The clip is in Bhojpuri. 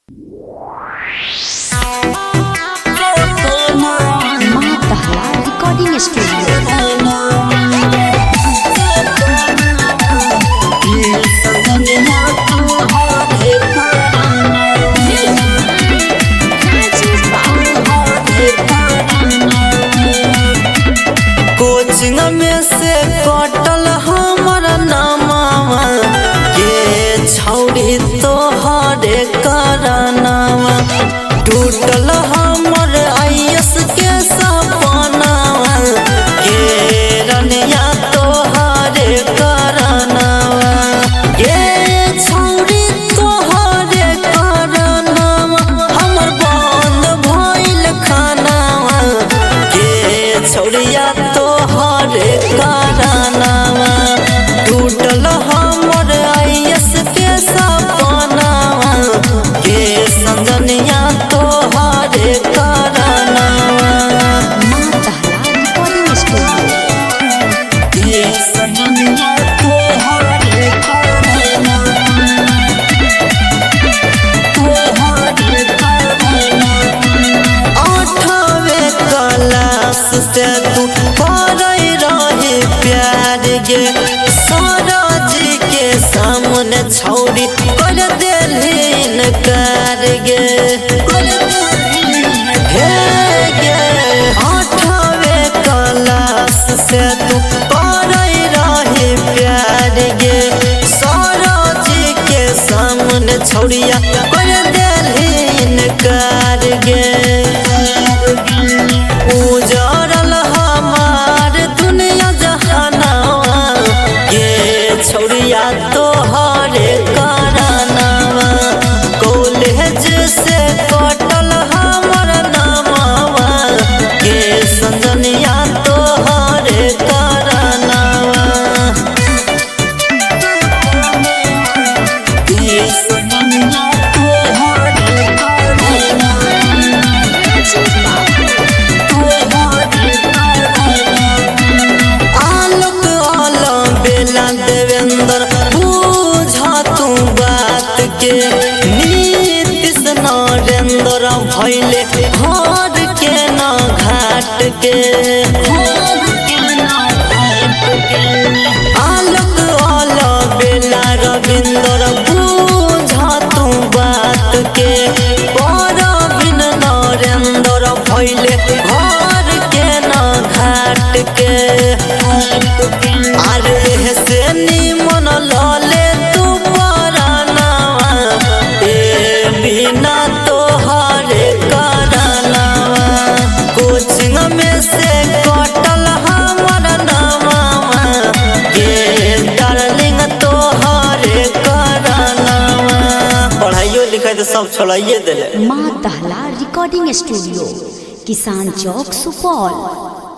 रिकॉर्डिंग स्टूडियो कोचिंग में से कटल हमर नामा के छौरी तोहरे करनावा टूटल हमर आईएस के सपना के रनिया तोहरे करनावा के छौरी तोहरे करनावा हमर बंद भइल खानावा के छौरिया तोहरे करनावा टूटल हमर आईएस के सपनावा के संजनिया तोहरे करनावा के संजनिया तोहरे आठवे क्लास से तू पढ़ै रहे प्यार गे सरज के सामने छौरी कर देलहिन कर गे हे गे आठवे क्लास से तू पढ़ै रहे प्यार गे सरज के सामने छौरिया कर देलहिन कर गे उजड़ल हमार दुनिया जहानावा ये छौरिया तोहरे करनावा कॉलेज से कटल हमर नामावा ये संजनिया तोहरे करनावा ये संजनिया तोहरे आलोक आलम बेला देवेंद्र बुझा तू बात के नीतीश नरेंद्र भैले घर के न घाट के आलोक आलम बेला रविंद्र बुझा तू बात के परवीन नरेंद्र भैले घर के न घाट के अरे से निमन लले तू परानावा ए बिना तोहरे करनावा कोचिंग में से कटल हमर नामावा के डार्लिंग तोहरे करनावा पढ़ाइयो लिखाई तो सब छोड़ाइए देले। माँ दहला रिकॉर्डिंग स्टूडियो, किसान चौक, सुपौल।